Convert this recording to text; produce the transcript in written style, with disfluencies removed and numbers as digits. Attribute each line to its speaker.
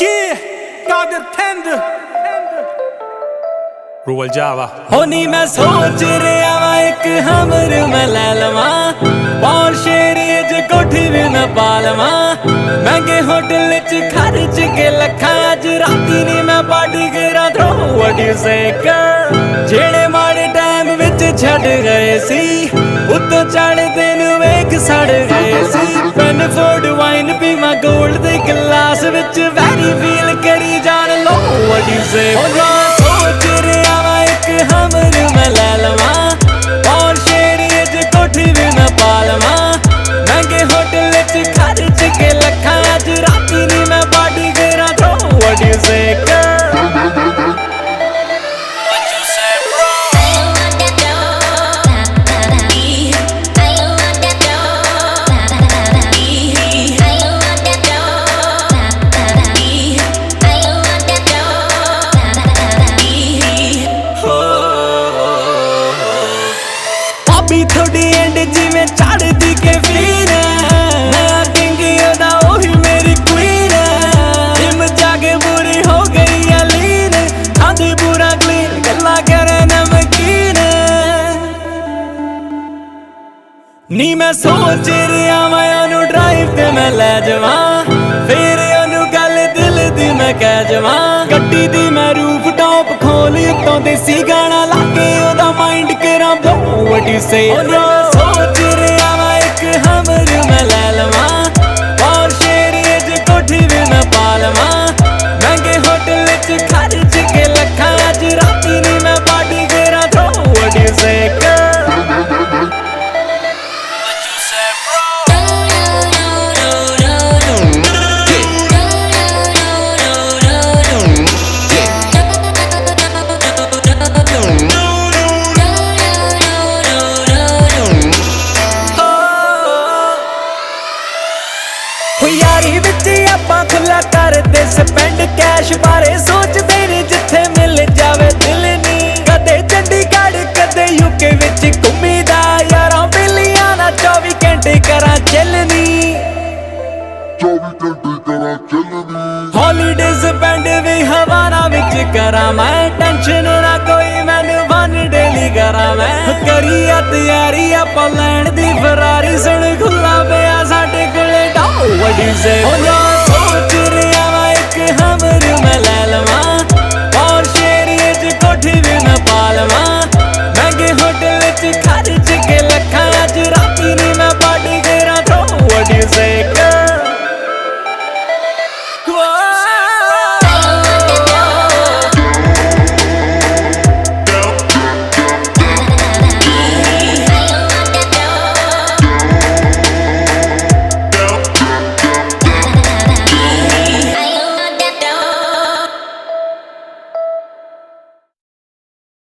Speaker 1: Yeah, Kadir Tender Ruwal Java
Speaker 2: होनी मैं सोच रहा वा एक हमर मैं ले लवा और शेरीज कोठी भी मैं पा लवा महंगे होटल च खर्च के लखा अज राती नी मैं पार्टी करा थ्रो व्हाट यू से जेड़े माड़े टाइम विच छड़ गए सी उत्तों चढ़ दिन वेख सड़ गए सी पेन फोर्ड वाइन पी मैं गोल्ड दे गिलास विच वैरी फील करी जान लो व्हाट यू से सोच रहा वा एक हमर मैं ले लवा और शेरीज कोठी भी मैं पा लवा महंगे होटल च खर्च के लखा अज राती नी मैं पार्टी करा थ्रो व्हाट यू से थोड़ी एंड जिवें चढ़दी के फीर किंग ओदा ओही मेरी क्वीन जिम जाके बुरी हो गई है लीन खांदी पूरा क्लीन गल्ला करे नमकीन नी मैं सोच रहा मैं ओनू ड्राइव ते मैं ले जावां फिर ओनू गल दिल दी मैं कह जावां गड्डी दी मैं रूफ टॉप खोल उत्तों देसी गाना लाके ओदा माइंड करा ब्लो व्हाट यू से सोच रहा मैं एक हमर मैं ले लवा और शेरीज कोठी भी मैं पा लवा महंगे होटल च खर्च के लखा अज राती नी मैं पार्टी करा थ्रो व्हाट यू से यारी विच आपां खुला करदे स्पेंड कैश बारे सोचदे नी जिथे मिल जावे दिल नी कदे चंडीगढ़ कदे यूके विच घुमीदा यारां बेलियां ना 24 घंटे करा चलनी हॉलीडे स्पेंड भी हवाना विच करा मैं टेंशन ना कोई मैनू वन डेली करा मैं करी तैयारी आपां लैण दी फरारी सुन खुला पिया साडे कोले डाओ व्हाट यू से